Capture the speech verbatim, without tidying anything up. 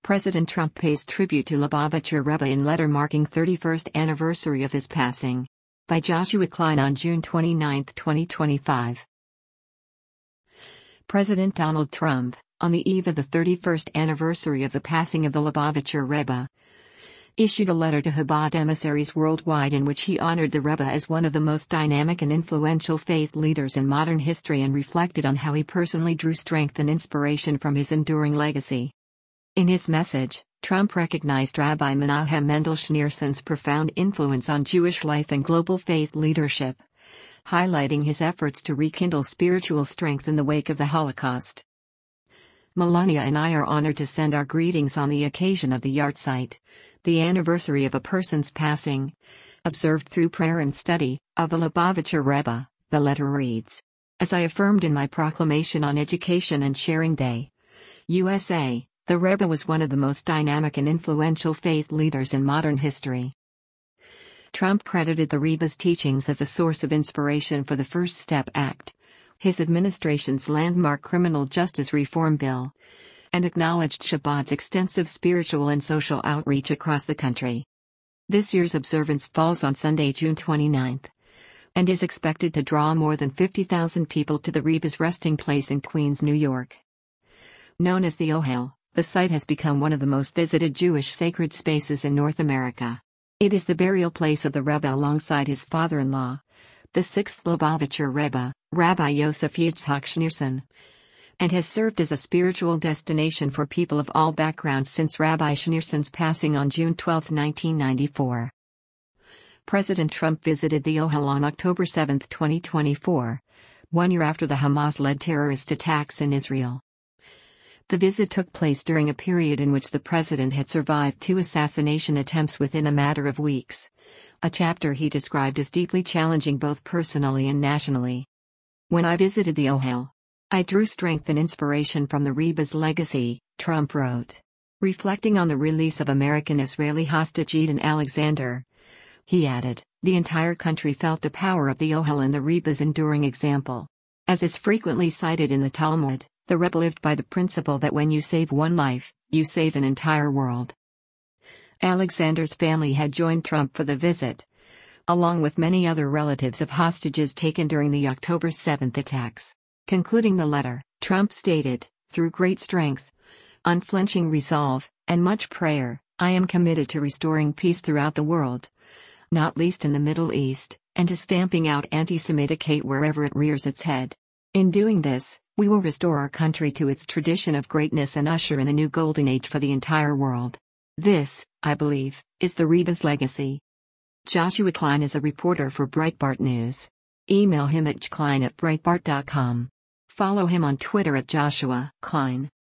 President Trump pays tribute to Lubavitcher Rebbe in letter marking thirty-first anniversary of his passing. By Joshua Klein on June twenty-ninth, twenty twenty-five. President Donald Trump, on the eve of the thirty-first anniversary of the passing of the Lubavitcher Rebbe, issued a letter to Chabad emissaries worldwide in which he honored the Rebbe as one of the most dynamic and influential faith leaders in modern history and reflected on how he personally drew strength and inspiration from his enduring legacy. In his message, Trump recognized Rabbi Menachem Mendel Schneerson's profound influence on Jewish life and global faith leadership, highlighting his efforts to rekindle spiritual strength in the wake of the Holocaust. Melania and I are honored to send our greetings on the occasion of the yahrzeit, the anniversary of a person's passing, observed through prayer and study, of the Lubavitcher Rebbe, the letter reads. As I affirmed in my proclamation on Education and Sharing Day, U S A, the Rebbe was one of the most dynamic and influential faith leaders in modern history. Trump credited the Rebbe's teachings as a source of inspiration for the First Step Act, his administration's landmark criminal justice reform bill, and acknowledged Chabad's extensive spiritual and social outreach across the country. This year's observance falls on Sunday, June twenty-ninth, and is expected to draw more than fifty thousand people to the Rebbe's resting place in Queens, New York. Known as the Ohel, the site has become one of the most visited Jewish sacred spaces in North America. It is the burial place of the Rebbe alongside his father-in-law, the sixth Lubavitcher Rebbe, Rabbi Yosef Yitzhak Schneerson, and has served as a spiritual destination for people of all backgrounds since Rabbi Schneerson's passing on June twelfth, nineteen ninety-four. President Trump visited the Ohel on October seventh, twenty twenty-four, one year after the Hamas-led terrorist attacks in Israel. The visit took place during a period in which the president had survived two assassination attempts within a matter of weeks, a chapter he described as deeply challenging both personally and nationally. When I visited the Ohel, I drew strength and inspiration from the Rebbe's legacy, Trump wrote. Reflecting on the release of American-Israeli hostage Eden Alexander, he added, the entire country felt the power of the Ohel and the Rebbe's enduring example. As is frequently cited in the Talmud, the Rebbe lived by the principle that when you save one life, you save an entire world. Alexander's family had joined Trump for the visit, along with many other relatives of hostages taken during the October seventh attacks. Concluding the letter, Trump stated, through great strength, unflinching resolve, and much prayer, I am committed to restoring peace throughout the world, not least in the Middle East, and to stamping out anti-Semitic hate wherever it rears its head. In doing this, we will restore our country to its tradition of greatness and usher in a new golden age for the entire world. This, I believe, is the Rebbe's legacy. Joshua Klein is a reporter for Breitbart News. Email him at jklein at breitbart dot com. Follow him on Twitter at Joshua Klein.